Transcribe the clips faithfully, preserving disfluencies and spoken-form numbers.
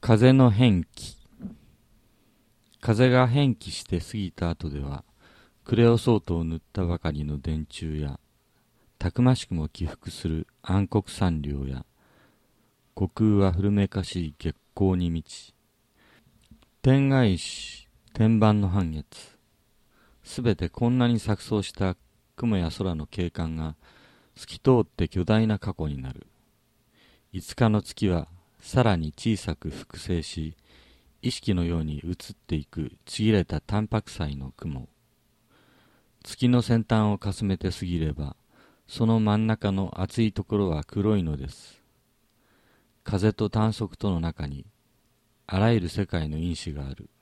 風の変気。風が変気して過ぎた後では、クレオソートを塗ったばかりの電柱や、たくましくも起伏する暗黒山稜や、虚空は古めかしい月光に満ち、天外し天板の半月、すべてこんなに錯綜した雲や空の景観が透き通って巨大な過去になる。五日の月はさらに小さく複製し、意識のように移っていくちぎれた淡白彩の雲。月の先端をかすめて過ぎれば、その真ん中の厚いところは黒いのです。風と短足との中に、あらゆる世界の因子がある。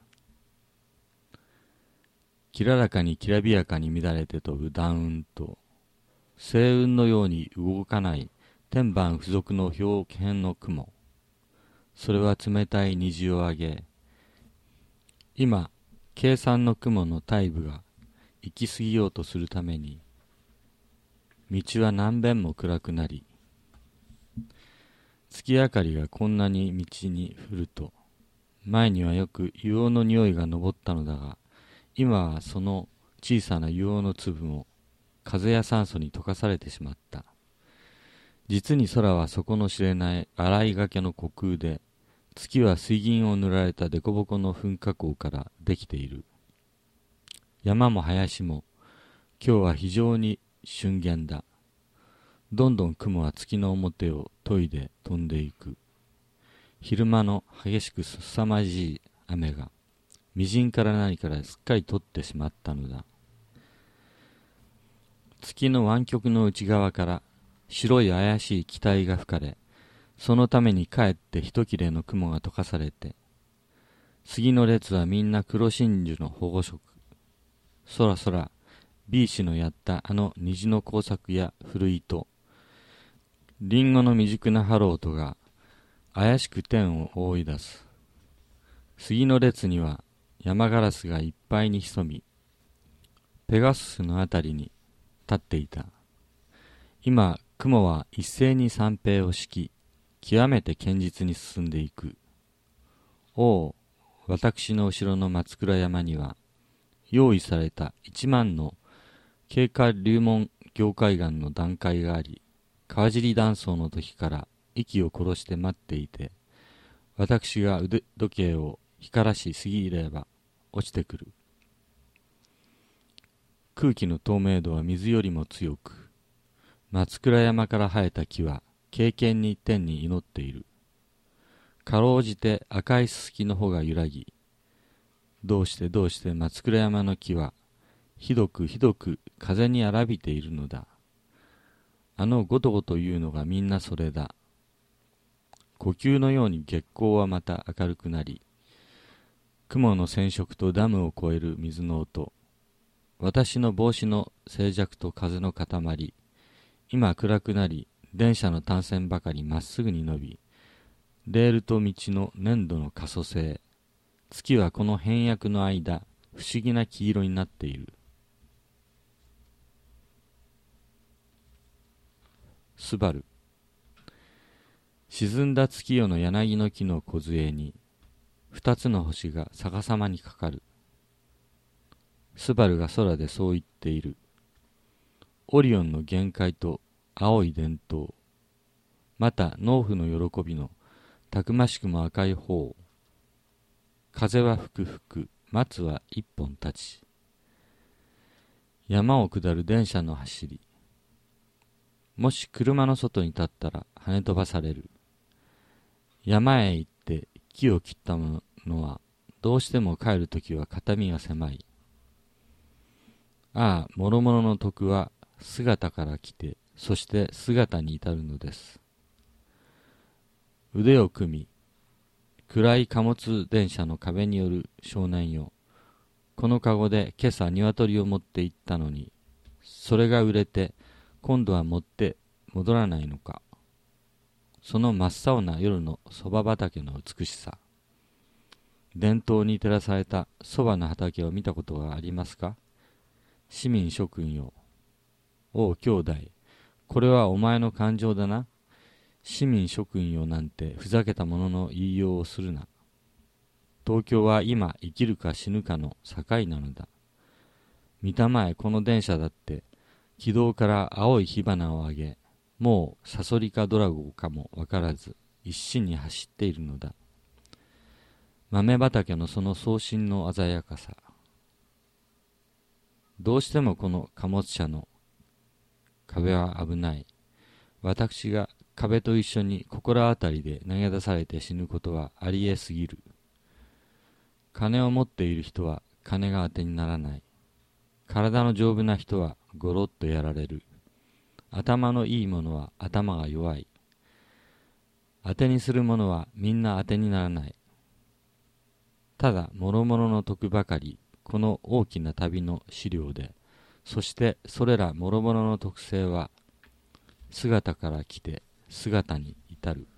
きららかにきらびやかに乱れて飛ぶ断雲と、星雲のように動かない天板付属の表片の雲。それは冷たい虹を上げ、今、計算の雲の大部が行き過ぎようとするために、道は何遍も暗くなり、月明かりがこんなに道に降ると、前にはよく硫黄の匂いが上ったのだが、今はその小さな硫黄の粒も風や酸素に溶かされてしまった。実に空は底の知れない洗いがけの虚空で、月は水銀を塗られた凸凹の噴火口からできている。山も林も今日は非常に瞬間だ。どんどん雲は月の表を研いで飛んでいく。昼間の激しく凄まじい雨がみじんから何からすっかり取ってしまったのだ。月の湾曲の内側から白い怪しい気体が吹かれ、そのためにかえって一切れの雲が溶かされて、杉の列はみんな黒真珠の保護色。そらそら、B 氏のやったあの虹の工作や古糸、リンゴの未熟なハロートが怪しく天を覆い出す。杉の列には山ガラスがいっぱいに潜み、ペガススのあたりに立っていた。今、雲は一斉に三平を敷き、極めて堅実に進んでいく。おお、私の後ろの松倉山には、用意された一万の経過流門凝灰岩の段階があり、川尻断層の時から息を殺して待っていて、私が腕時計を光らしすぎれば落ちてくる。空気の透明度は水よりも強く、松倉山から生えた木は敬虔に天に祈っている。かろうじて赤いすすきの穂が揺らぎ、どうしてどうして松倉山の木はひどくひどく風に荒びているのだ。あのごとごというのがみんなそれだ。呼吸のように月光はまた明るくなり、雲の染色とダムを越える水の音、私の帽子の静寂と風の塊、今暗くなり、電車の単線ばかりまっすぐに伸び、レールと道の粘土の可塑性、月はこの変躍の間、不思議な黄色になっている。スバル。沈んだ月夜の柳の木の梢に、二つの星が逆さまにかかる。スバルが空でそう言っている。オリオンの限界と青い伝統、また農夫の喜びのたくましくも赤い方。風は吹く吹く、松は一本立ち。山を下る電車の走り。もし車の外に立ったら跳ね飛ばされる。山へ行って木を切ったものはどうしても帰るときは肩身が狭い。ああ、諸々の徳は姿から来て、そして姿に至るのです。腕を組み、暗い貨物電車の壁による少年よ。このカゴで今朝鶏を持って行ったのに、それが売れて、今度は持って戻らないのか。その真っ青な夜のそば畑の美しさ。伝統に照らされたそばの畑を見たことがありますか？市民諸君よ。おう兄弟、これはお前の感情だな。 市民諸君よなんてふざけたものの言いようをするな。東京は今生きるか死ぬかの境なのだ。見たまえこの電車だって軌道から青い火花を上げ、もうサソリかドラゴかもわからず一心に走っているのだ。豆畑のその送信の鮮やかさ。どうしてもこの貨物車の壁は危ない。私が壁と一緒に心当たりで投げ出されて死ぬことはありえすぎる。金を持っている人は金が当てにならない。体の丈夫な人はゴロッとやられる。頭のいい者は頭が弱い。当てにする者はみんな当てにならない。ただ諸々の徳ばかり、この大きな旅の資料で、そしてそれら諸々の特性は姿から来て姿に至る。